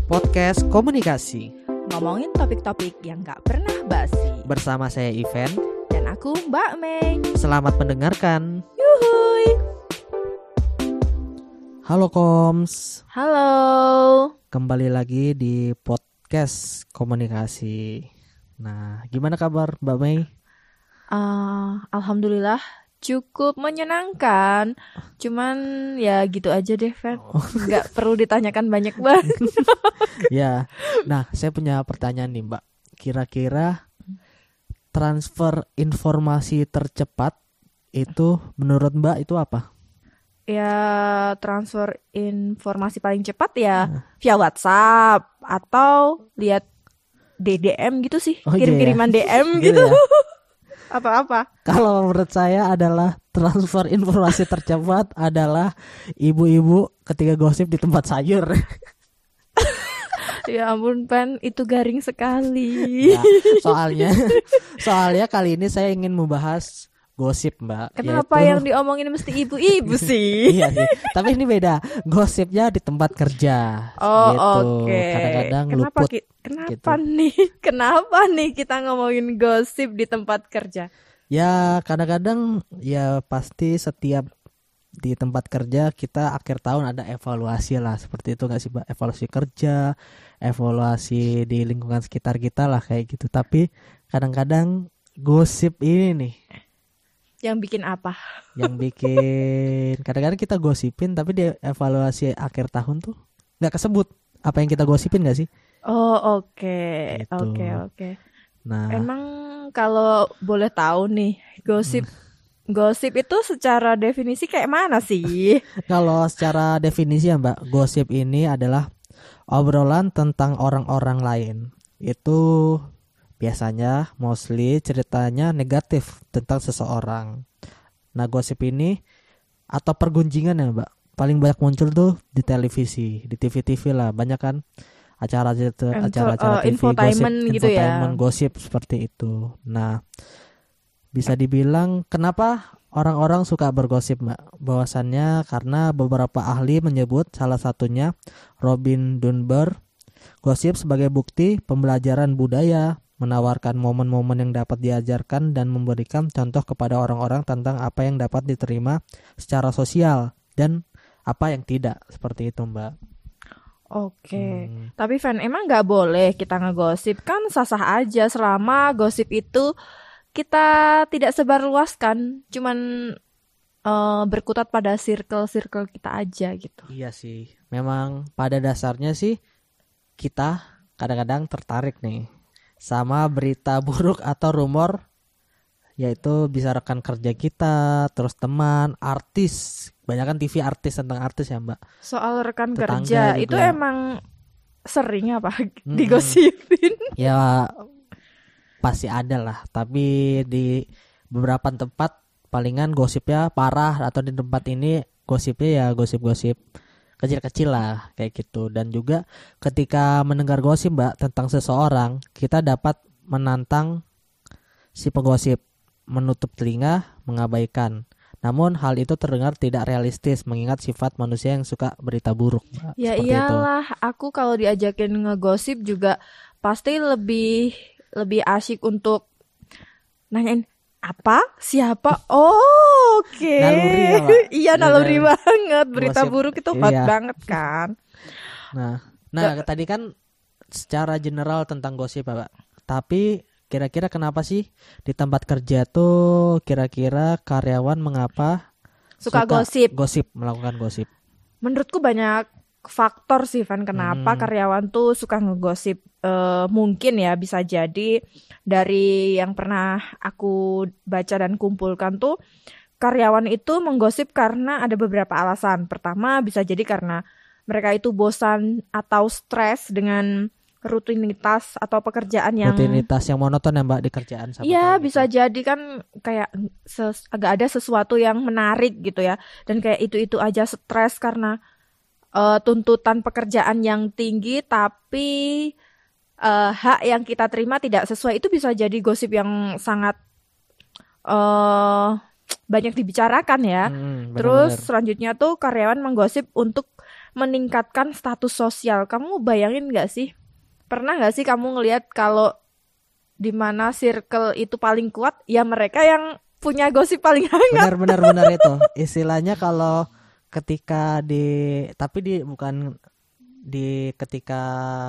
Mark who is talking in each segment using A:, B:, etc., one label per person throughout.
A: Podcast Komunikasi.
B: Ngomongin topik-topik yang gak pernah basi.
A: Bersama saya Ivan.
B: Dan aku Mbak Mei.
A: Selamat mendengarkan.
B: Yuhuy.
A: Halo Koms.
B: Halo.
A: Kembali lagi di Podcast Komunikasi. Nah, gimana kabar Mbak Mei?
B: Alhamdulillah cukup menyenangkan. Cuman ya gitu aja deh, Van. Gak perlu ditanyakan banyak banget.
A: Ya, nah saya punya pertanyaan nih Mbak. Kira-kira transfer informasi tercepat itu menurut Mbak itu apa?
B: Ya transfer informasi paling cepat ya via WhatsApp atau lihat DDM gitu sih. Kirim-kiriman DM gitu.
A: Ya?
B: Apa-apa?
A: Kalau menurut saya adalah transfer informasi tercepat adalah ibu-ibu ketika gosip di tempat sayur.
B: Ya ampun Pan, itu garing sekali.
A: Ya, soalnya kali ini saya ingin membahas gosip Mbak.
B: Kenapa yang diomongin mesti ibu-ibu sih?
A: Iya sih, tapi ini beda. Gosipnya di tempat kerja.
B: Oh
A: gitu.
B: oke.
A: Kadang-kadang
B: Kenapa
A: luput.
B: Kenapa nih? Kenapa nih kita ngomongin gosip di tempat kerja?
A: Ya kadang-kadang ya pasti setiap di tempat kerja kita akhir tahun ada evaluasi lah, seperti itu nggak sih Mbak? Evaluasi kerja, evaluasi di lingkungan sekitar kita lah kayak gitu. Tapi kadang-kadang gosip ini nih
B: yang bikin apa?
A: Yang bikin kadang-kadang kita gosipin tapi di evaluasi akhir tahun tuh nggak kesebut apa yang kita gosipin nggak sih?
B: Oh oke.
A: Gitu.
B: Oke.
A: Nah,
B: emang kalau boleh tahu nih gosip itu secara definisi kayak mana sih?
A: kalau secara definisi ya Mbak, gosip ini adalah obrolan tentang orang-orang lain. Itu biasanya mostly ceritanya negatif tentang seseorang. Nah, gosip ini atau pergunjingan ya Mbak, paling banyak muncul tuh di televisi, di TV-TV lah. Banyak kan acara-acara TV
B: infotainment
A: gosip,
B: gitu ya.
A: Gosip seperti itu. Nah, bisa dibilang kenapa orang-orang suka bergosip Mbak? Bahwasannya karena beberapa ahli menyebut salah satunya Robin Dunbar, gosip sebagai bukti pembelajaran budaya, menawarkan momen-momen yang dapat diajarkan dan memberikan contoh kepada orang-orang tentang apa yang dapat diterima secara sosial dan apa yang tidak, seperti itu Mbak.
B: Oke. Tapi Van, emang nggak boleh kita ngegosip? Kan sah-sah aja selama gosip itu kita tidak sebarluaskan, cuman berkutat pada circle-circle kita aja gitu.
A: Iya sih, memang pada dasarnya sih kita kadang-kadang tertarik nih sama berita buruk atau rumor, yaitu bisa rekan kerja kita, terus teman, artis, banyak kan TV artis tentang artis ya Mbak.
B: Soal rekan
A: Tetangga
B: kerja
A: juga.
B: itu emang sering apa digosipin?
A: Ya pasti ada lah, tapi di beberapa tempat palingan gosipnya parah, atau di tempat ini gosipnya ya gosip-gosip kecil-kecil lah kayak gitu. Dan juga ketika mendengar gosip Mbak tentang seseorang, kita dapat menantang si penggosip, menutup telinga, mengabaikan. Namun hal itu terdengar tidak realistis mengingat sifat manusia yang suka berita buruk Mbak.
B: Ya
A: Seperti
B: iyalah,
A: itu.
B: aku kalau diajakin ngegosip juga pasti lebih asyik untuk nanyain apa, siapa. Oh, oke.
A: Naluri ya, Pak?
B: Iya, naluri banget. Berita
A: Gosip,
B: buruk itu hot
A: iya.
B: banget kan.
A: Nah, tadi kan secara general tentang gosip Pak. Tapi kira-kira kenapa sih di tempat kerja tuh kira-kira karyawan mengapa
B: suka
A: gosip, melakukan gosip?
B: Menurutku banyak faktor sih Van, kenapa karyawan tuh suka ngegosip. Mungkin ya bisa jadi dari yang pernah aku baca dan kumpulkan tuh, karyawan itu menggosip karena ada beberapa alasan. Pertama bisa jadi karena mereka itu bosan atau stres dengan rutinitas atau pekerjaan yang
A: monoton ya Mbak di kerjaan.
B: Iya bisa jadi kan kayak agak ada sesuatu yang menarik gitu ya, dan kayak itu aja stres karena tuntutan pekerjaan yang tinggi, tapi hak yang kita terima tidak sesuai. Itu bisa jadi gosip yang sangat banyak dibicarakan ya. Terus selanjutnya tuh karyawan menggosip untuk meningkatkan status sosial. Kamu bayangin nggak sih? Pernah nggak sih kamu ngelihat kalau di mana circle itu paling kuat, ya mereka yang punya gosip paling hangat.
A: Benar itu. Istilahnya kalau ketika bukan di ketika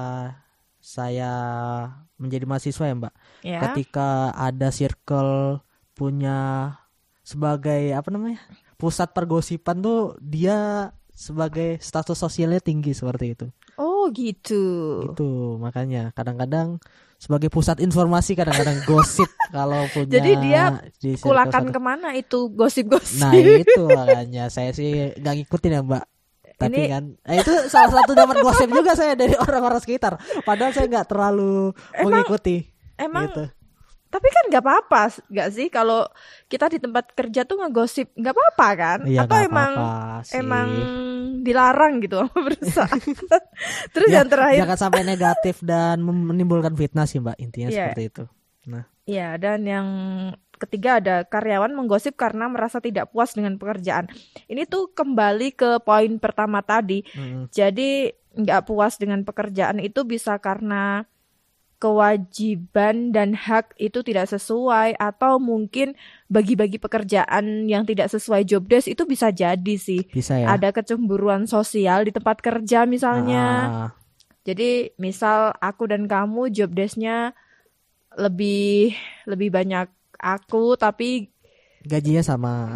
A: saya menjadi mahasiswa ya Mbak.
B: Ya.
A: Ketika ada circle punya sebagai pusat pergosipan tuh dia sebagai status sosialnya tinggi seperti itu.
B: Oh gitu.
A: Gitu makanya kadang-kadang sebagai pusat informasi kadang-kadang gosip kalau punya.
B: Jadi dia
A: di
B: kulakan kemana itu gosip-gosip?
A: Nah itu makanya saya sih gak ngikutin ya Mbak. Tapi kan itu salah satu dapat gosip juga saya dari orang-orang sekitar. Padahal saya nggak terlalu mengikuti.
B: Emang
A: gitu.
B: Tapi kan nggak apa-apa nggak sih kalau kita di tempat kerja tuh ngegosip, nggak apa-apa kan?
A: Iya,
B: atau emang dilarang gitu sama perusahaan? Terus yang terakhir
A: jangan sampai negatif dan menimbulkan fitnah sih Mbak, intinya seperti itu. Nah.
B: Iya, dan yang ketiga ada karyawan menggosip karena merasa tidak puas dengan pekerjaan. Ini tuh kembali ke poin pertama tadi. Jadi nggak puas dengan pekerjaan itu bisa karena kewajiban dan hak itu tidak sesuai, atau mungkin bagi-bagi pekerjaan yang tidak sesuai job desk itu bisa jadi sih.
A: Bisa ya.
B: Ada kecemburuan sosial di tempat kerja misalnya. Jadi misal aku dan kamu job desk-nya lebih banyak aku tapi
A: gajinya sama.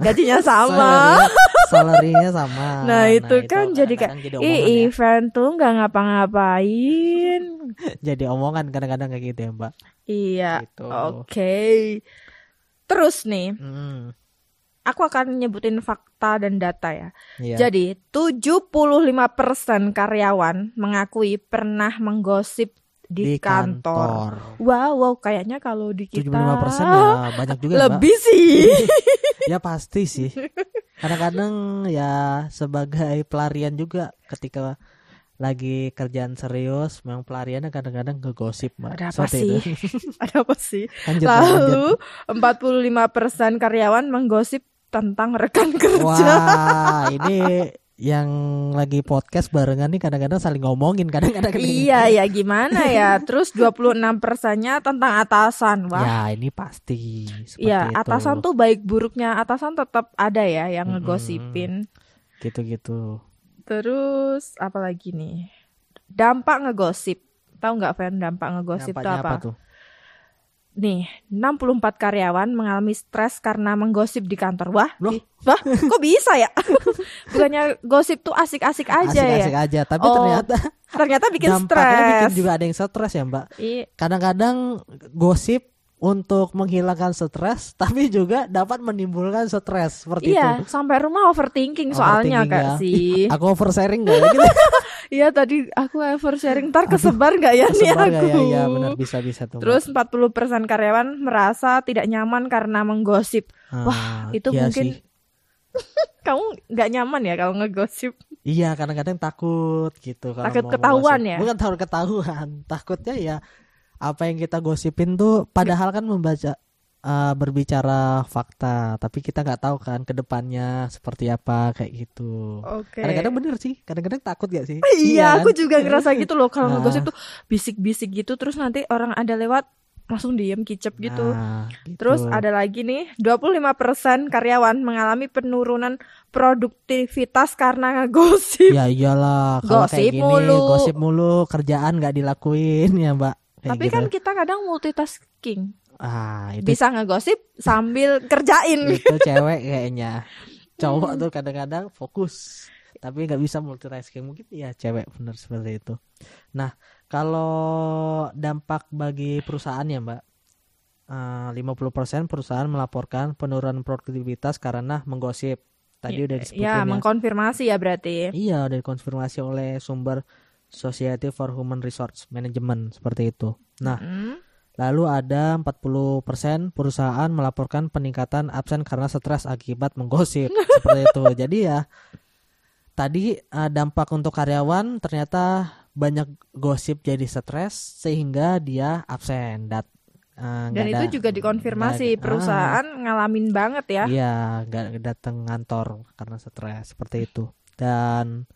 A: Salarinya sama.
B: Nah itu kan jadi kayak event tuh nggak ngapa-ngapain.
A: Jadi omongan kadang-kadang kayak gitu ya Mbak.
B: Iya. Gitu. Oke. Terus nih, aku akan nyebutin fakta dan data ya. Iya. Jadi 75% karyawan mengakui pernah menggosip di kantor. Wow, kayaknya kalau di kita
A: 75% ya banyak juga
B: lebih
A: Mbak.
B: Sih.
A: Ya pasti sih. Kadang-kadang ya sebagai pelarian juga ketika lagi kerjaan serius, memang pelariannya kadang-kadang ngegosip Mbak.
B: Ada apa sih? Ada apa sih?
A: Lanjut,
B: lalu 45% karyawan menggosip tentang rekan kerja.
A: Wah, ini yang lagi podcast barengan nih kadang-kadang saling ngomongin kadang-kadang.
B: Iya ya gimana ya. Terus 26%-nya tentang atasan. Wah.
A: Ya ini pasti
B: ya
A: itu.
B: Atasan tuh baik buruknya atasan tetap ada ya yang ngegosipin.
A: Gitu-gitu.
B: Terus apa lagi nih? Dampak ngegosip. Tahu nggak Fen dampak ngegosip itu apa? Tuh? Nih, 64 karyawan mengalami stres karena menggosip di kantor. Wah, kok bisa ya? Bukannya gosip tuh asik-asik aja
A: asik-asik aja, tapi
B: ternyata bikin stres.
A: Dampaknya bikin juga ada yang stres ya Mbak. Kadang-kadang gosip untuk menghilangkan stres, tapi juga dapat menimbulkan stres seperti itu.
B: Iya, sampai rumah overthinking soalnya Kak sih.
A: Aku oversharing nggak ya? Gitu.
B: Iya tadi aku oversharing, ntar kesebar nggak ya nih aku?
A: Iya benar bisa tuh.
B: Terus 40% karyawan merasa tidak nyaman karena menggosip. Wah itu iya mungkin kamu nggak nyaman ya kalau ngegosip?
A: Iya kadang-kadang takut gitu.
B: Takut ketahuan ya?
A: Bukan takut ketahuan, takutnya ya apa yang kita gosipin tuh padahal kan berbicara fakta, tapi kita nggak tahu kan ke depannya seperti apa kayak gitu. Kadang-kadang bener sih, kadang-kadang takut gak sih?
B: Iya, aku juga ngerasa gitu loh kalau ngegosip tuh bisik-bisik gitu, terus nanti orang ada lewat langsung diem kicep gitu. Gitu. Terus ada lagi nih, 25% karyawan mengalami penurunan produktivitas karena ngegosip.
A: Ya iyalah, kalau kayak gini gosip mulu, kerjaan nggak dilakuin ya Mbak.
B: Tapi gitu. Kan kita kadang multitasking.
A: Itu
B: bisa ngegosip sambil kerjain.
A: Itu cewek kayaknya. Cowok tuh kadang-kadang fokus tapi nggak bisa multitasking, mungkin ya cewek benar seperti itu. Nah kalau dampak bagi perusahaan ya Mbak, 50% perusahaan melaporkan penurunan produktivitas karena menggosip. Tadi udah disebutin ya.
B: Mengkonfirmasi ya berarti.
A: Iya udah dikonfirmasi oleh sumber Society for Human Resource Management seperti itu. Nah lalu ada 40% perusahaan melaporkan peningkatan absen karena stres akibat menggosip seperti itu. Jadi ya tadi dampak untuk karyawan ternyata banyak gosip jadi stres sehingga dia absen.
B: Dan itu juga dikonfirmasi perusahaan ngalamin banget ya.
A: Iya, nggak datang kantor karena stres seperti itu. Dan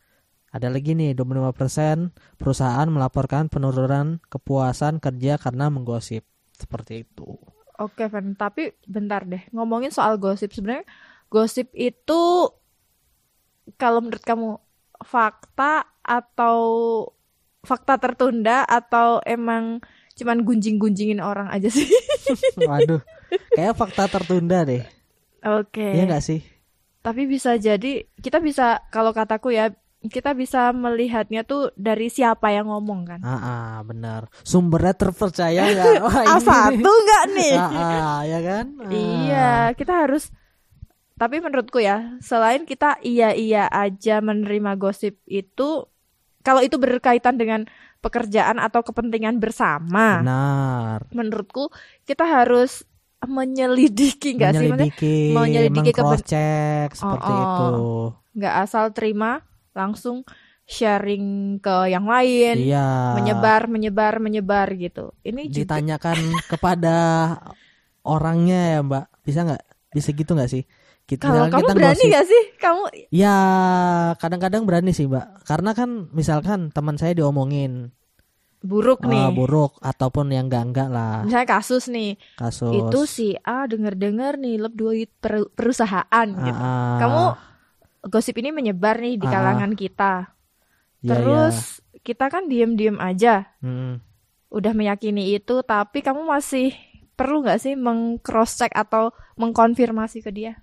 A: Ada lagi nih 25% perusahaan melaporkan penurunan kepuasan kerja karena menggosip. Seperti itu.
B: Oke, Van. Tapi bentar deh. Ngomongin soal gosip. Sebenarnya gosip itu kalau menurut kamu fakta atau fakta tertunda atau emang cuman gunjing-gunjingin orang aja sih?
A: Waduh, kayak fakta tertunda deh.
B: Oke.
A: Iya nggak sih?
B: Tapi bisa jadi kita bisa, kalau kataku ya, kita bisa melihatnya tuh dari siapa yang ngomong kan.
A: Benar. Sumbernya terpercaya nggak? Wah, ini
B: A1 nggak nih?
A: ya kan?
B: Iya, kita harus. Tapi menurutku ya, selain kita iya aja menerima gosip itu, kalau itu berkaitan dengan pekerjaan atau kepentingan bersama,
A: Benar.
B: menurutku kita harus menyelidiki nggak sih? Maksudnya menyelidiki
A: cross check seperti itu.
B: Nggak asal terima langsung sharing ke yang lain,
A: Iya.
B: menyebar gitu. Ini juga
A: Ditanyakan kepada orangnya ya Mbak, bisa nggak? Bisa gitu nggak sih?
B: kalau kamu berani nggak sih? Kamu
A: ya kadang-kadang berani sih Mbak, karena kan misalkan teman saya diomongin
B: buruk nih,
A: buruk ataupun yang enggak lah.
B: Misalnya kasus itu si A dengar nih duit perusahaan gitu. Kamu gosip ini menyebar nih di kalangan kita. Terus kita kan diem aja. Udah meyakini itu, tapi kamu masih perlu nggak sih meng-cross check atau mengkonfirmasi ke dia?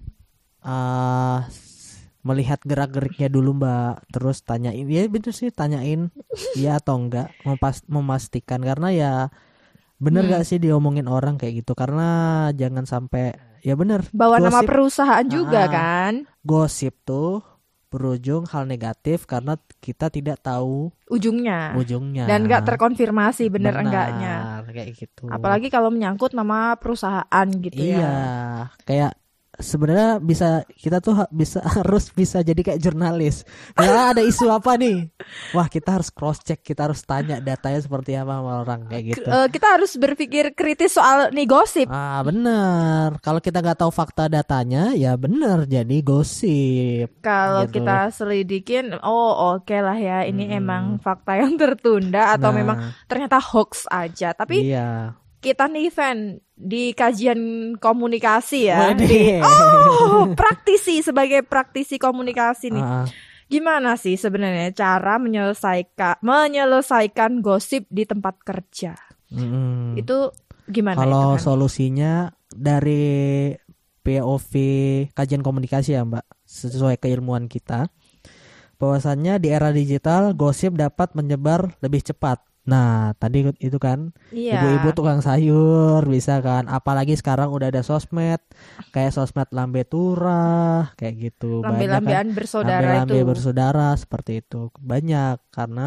A: Melihat gerak-geriknya dulu Mbak, terus tanyain, ya betul sih, tanyain iya atau enggak, memastikan, karena ya bener gak sih diomongin orang kayak gitu, karena jangan sampai ya bener
B: bawa nama perusahaan juga kan.
A: Gosip tuh berujung hal negatif karena kita tidak tahu ujungnya
B: dan nggak terkonfirmasi bener enggaknya
A: kayak gitu.
B: Apalagi kalau menyangkut nama perusahaan gitu ya.
A: Iya, kayak sebenarnya kita tuh harus bisa jadi kayak jurnalis. Misalnya ada isu apa nih, wah kita harus cross check, kita harus tanya datanya seperti apa sama orang kayak gitu.
B: Kita harus berpikir kritis soal nih gosip.
A: Bener. Kalau kita nggak tahu fakta datanya, ya bener jadi gosip.
B: Kalau
A: gitu.
B: kita selidikin, oke lah ya, ini emang fakta yang tertunda atau memang ternyata hoax aja. Tapi kita nih Van di kajian komunikasi ya, praktisi, sebagai praktisi komunikasi nih, gimana sih sebenarnya cara menyelesaikan gosip di tempat kerja? Itu gimana?
A: Kalau
B: itu, kan?
A: Solusinya dari POV kajian komunikasi ya Mbak, sesuai keilmuan kita, bahwasannya di era digital gosip dapat menyebar lebih cepat. Nah, tadi itu kan ibu-ibu tukang sayur bisa kan, apalagi sekarang udah ada sosmed, kayak sosmed lambe turah kayak gitu,
B: lambe-lambean bersaudara
A: lambe bersaudara seperti itu banyak, karena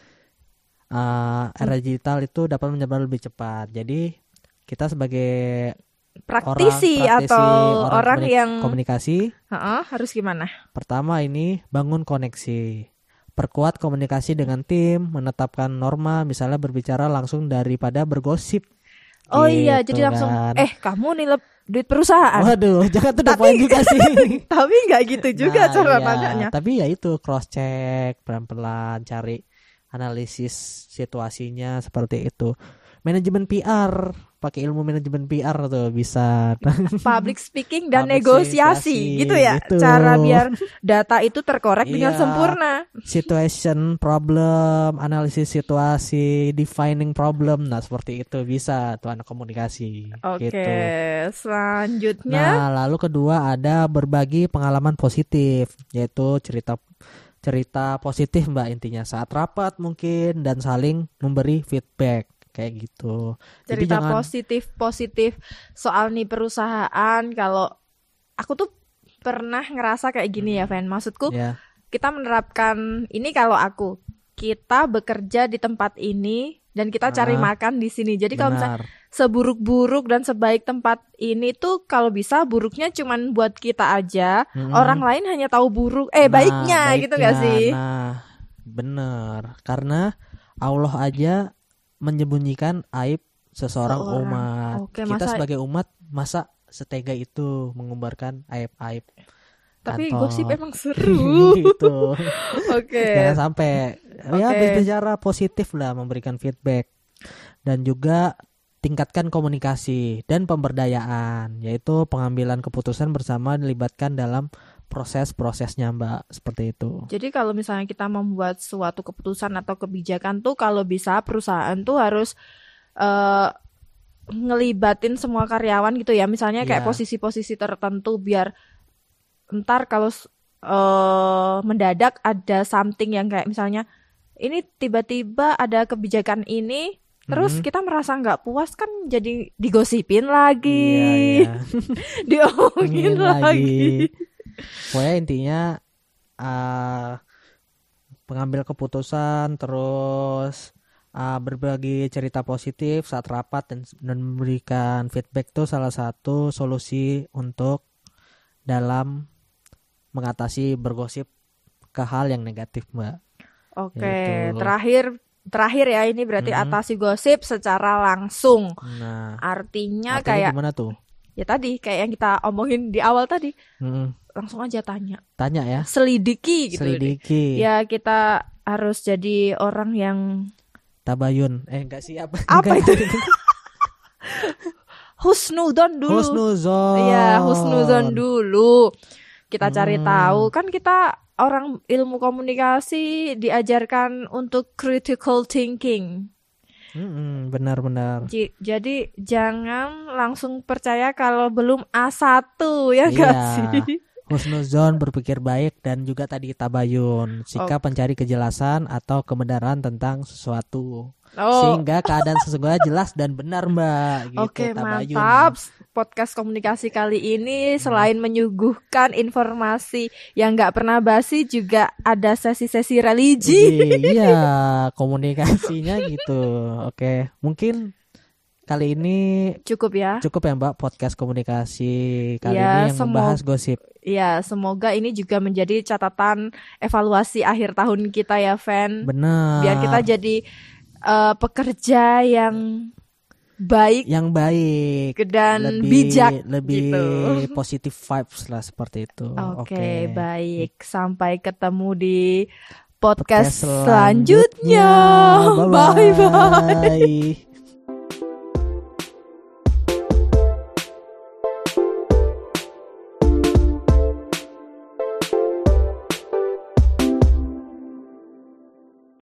A: era digital itu dapat menyebar lebih cepat. Jadi kita sebagai
B: praktisi atau orang yang
A: komunikasi
B: harus gimana?
A: Pertama ini bangun koneksi. Perkuat komunikasi dengan tim, menetapkan norma, misalnya berbicara langsung daripada bergosip.
B: Iya, jadi langsung kamu nih duit perusahaan.
A: Waduh, jangan tuh poin juga sih.
B: Tapi nggak gitu juga cara nanyanya.
A: Tapi ya itu cross check pelan-pelan, cari analisis situasinya seperti itu. Manajemen PR, pakai ilmu manajemen PR tuh bisa.
B: Public speaking dan negosiasi gitu ya. Gitu. Cara biar data itu terkorek dengan sempurna.
A: Situation problem, analisis situasi, defining problem. Nah, seperti itu bisa tuh anak komunikasi.
B: Oke, selanjutnya.
A: Nah, lalu kedua ada berbagi pengalaman positif, yaitu cerita positif Mbak, intinya saat rapat mungkin, dan saling memberi feedback. Kayak gitu.
B: Cerita positif soal nih perusahaan. Kalau aku tuh pernah ngerasa kayak gini ya Van. Maksudku kita menerapkan ini, kalau kita bekerja di tempat ini dan kita cari makan di sini. Jadi kalau misalnya seburuk-buruk dan sebaik tempat ini tuh, kalau bisa buruknya cuman buat kita aja. Orang lain hanya tahu baiknya gitu gak sih?
A: Nah, bener. Karena Allah aja menyembunyikan aib seseorang umat. Kita sebagai umat masa setega itu mengumbarkan aib-aib
B: Tapi
A: Atau-
B: gosip emang seru.
A: gitu.
B: Oke.
A: Jangan sampai ya
B: Oke.
A: berbicara positif lah, memberikan feedback dan juga tingkatkan komunikasi dan pemberdayaan, yaitu pengambilan keputusan bersama dilibatkan dalam proses-prosesnya Mbak, seperti itu.
B: Jadi kalau misalnya kita membuat suatu keputusan atau kebijakan tuh kalau bisa perusahaan tuh harus eh, ngelibatin semua karyawan gitu ya. Misalnya kayak
A: Iya.
B: posisi-posisi tertentu biar ntar kalau mendadak ada something yang kayak misalnya ini tiba-tiba ada kebijakan ini terus
A: Mhm.
B: kita merasa nggak puas kan jadi digosipin lagi,
A: Iya, iya.
B: diomongin
A: Ingin
B: lagi.
A: Pokoknya intinya pengambil keputusan terus berbagi cerita positif saat rapat dan memberikan feedback itu salah satu solusi untuk dalam mengatasi bergosip ke hal yang negatif, Mbak.
B: Oke,
A: Yaitu.
B: terakhir ya ini berarti
A: Mhm.
B: atasi gosip secara langsung.
A: Nah,
B: Artinya
A: artinya
B: kayak
A: gimana tuh?
B: ya tadi kayak yang kita omongin di awal tadi,
A: Mm-mm.
B: langsung aja tanya,
A: Tanya ya,
B: selidiki gitu.
A: selidiki,
B: Ya kita harus jadi orang yang
A: tabayun. Enggak sih apa?
B: Apa
A: Enggak.
B: husnudon dulu.
A: Husnuzon.
B: Iya, husnuzon dulu. Kita cari
A: Hmm.
B: tahu kan kita orang ilmu komunikasi diajarkan untuk critical thinking.
A: Benar-benar.
B: Jadi jangan langsung percaya kalau belum A1 ya nggak
A: Iya.
B: sih?
A: Husnuzon, berpikir baik, dan juga tadi tabayun, sikap mencari kejelasan atau kebenaran tentang sesuatu.
B: Oh,
A: Sehingga keadaan sesungguhnya jelas dan benar, Mbak. Gitu,
B: oke,
A: tabayun.
B: mantap. Podcast komunikasi kali ini selain menyuguhkan informasi yang nggak pernah basi, juga ada sesi-sesi religi.
A: Iya, komunikasinya gitu. Oke, mungkin kali ini
B: Cukup ya.
A: cukup ya Mbak, podcast komunikasi kali
B: Ya,
A: ini yang membahas gosip.
B: Ya, semoga ini juga menjadi catatan evaluasi akhir tahun kita ya, Van.
A: Benar.
B: Biar kita jadi pekerja yang baik
A: yang baik
B: dan bijak
A: lebih
B: gitu.
A: positive vibes lah, seperti itu.
B: Oke, baik. Sampai ketemu di podcast
A: Podcast
B: selanjutnya.
A: selanjutnya.
B: Bye-bye.
A: Bye.